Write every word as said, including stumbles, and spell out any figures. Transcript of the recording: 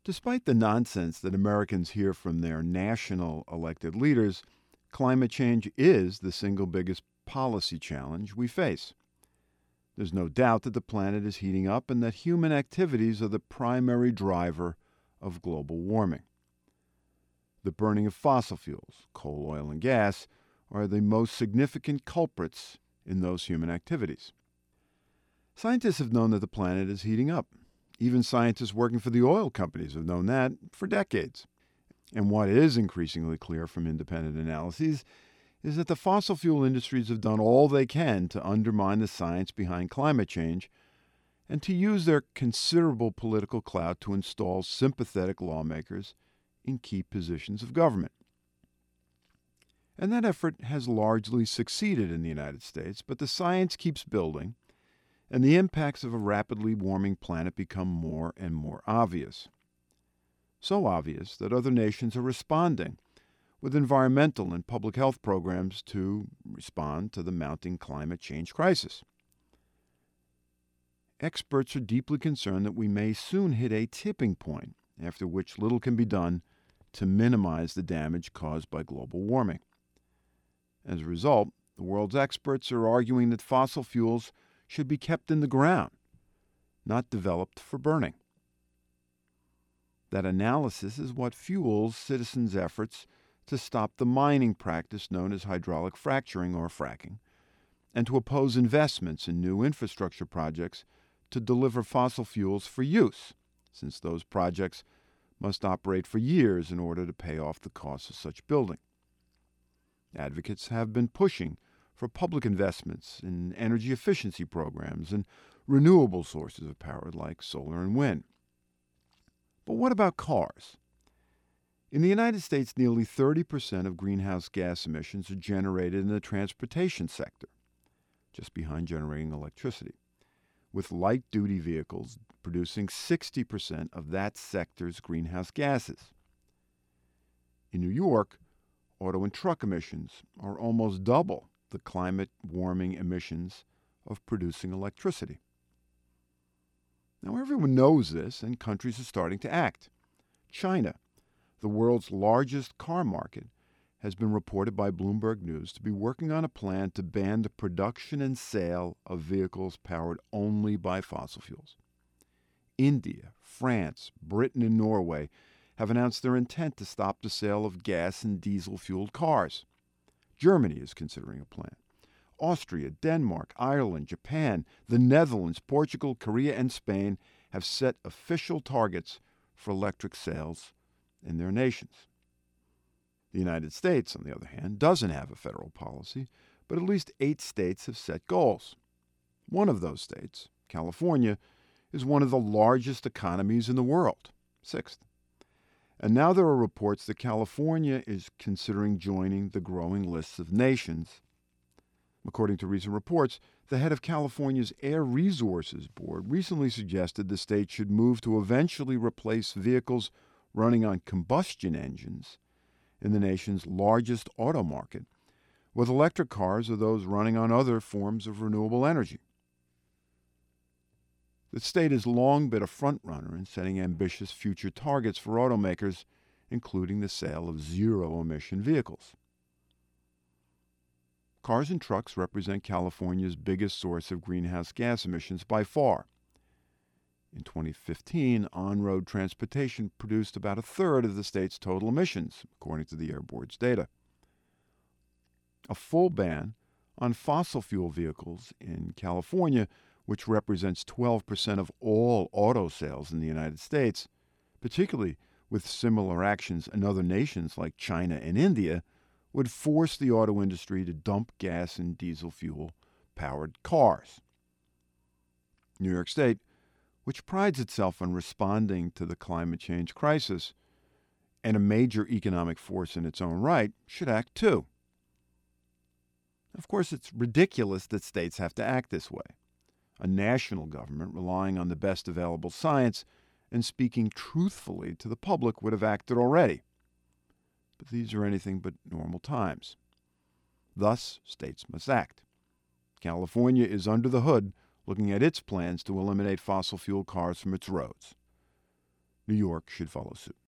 Despite the nonsense that Americans hear from their national elected leaders, climate change is the single biggest policy challenge we face. There's no doubt that the planet is heating up and that human activities are the primary driver of global warming. The burning of fossil fuels, coal, oil, and gas, are the most significant culprits in those human activities. Scientists have known that the planet is heating up. Even scientists working for the oil companies have known that for decades. And what is increasingly clear from independent analyses is that the fossil fuel industries have done all they can to undermine the science behind climate change and to use their considerable political clout to install sympathetic lawmakers in key positions of government. And that effort has largely succeeded in the United States, but the science keeps building, and the impacts of a rapidly warming planet become more and more obvious. So obvious that other nations are responding with environmental and public health programs to respond to the mounting climate change crisis. Experts are deeply concerned that we may soon hit a tipping point, after which little can be done to minimize the damage caused by global warming. As a result, the world's experts are arguing that fossil fuels should be kept in the ground, not developed for burning. That analysis is what fuels citizens' efforts to stop the mining practice known as hydraulic fracturing or fracking, and to oppose investments in new infrastructure projects to deliver fossil fuels for use, since those projects must operate for years in order to pay off the costs of such building. Advocates have been pushing for public investments in energy efficiency programs and renewable sources of power like solar and wind. But what about cars? In the United States, nearly thirty percent of greenhouse gas emissions are generated in the transportation sector, just behind generating electricity, with light-duty vehicles producing sixty percent of that sector's greenhouse gases. In New York, auto and truck emissions are almost double the climate-warming emissions of producing electricity. Now, everyone knows this, and countries are starting to act. China, the world's largest car market, has been reported by Bloomberg News to be working on a plan to ban the production and sale of vehicles powered only by fossil fuels. India, France, Britain, and Norway have announced their intent to stop the sale of gas and diesel-fueled cars. Germany is considering a plan. Austria, Denmark, Ireland, Japan, the Netherlands, Portugal, Korea, and Spain have set official targets for electric sales in their nations. The United States, on the other hand, doesn't have a federal policy, but at least eight states have set goals. One of those states, California, is one of the largest economies in the world, sixth. And now there are reports that California is considering joining the growing list of nations. According to recent reports, the head of California's Air Resources Board recently suggested the state should move to eventually replace vehicles running on combustion engines in the nation's largest auto market with electric cars or those running on other forms of renewable energy. The state has long been a front-runner in setting ambitious future targets for automakers, including the sale of zero-emission vehicles. Cars and trucks represent California's biggest source of greenhouse gas emissions by far. In twenty fifteen, on-road transportation produced about a third of the state's total emissions, according to the Air Board's data. A full ban on fossil fuel vehicles in California, which represents twelve percent of all auto sales in the United States, particularly with similar actions in other nations like China and India, would force the auto industry to dump gas and diesel fuel-powered cars. New York State, which prides itself on responding to the climate change crisis and a major economic force in its own right, should act too. Of course, it's ridiculous that states have to act this way. A national government relying on the best available science and speaking truthfully to the public would have acted already. But these are anything but normal times. Thus, states must act. California is under the hood looking at its plans to eliminate fossil fuel cars from its roads. New York should follow suit.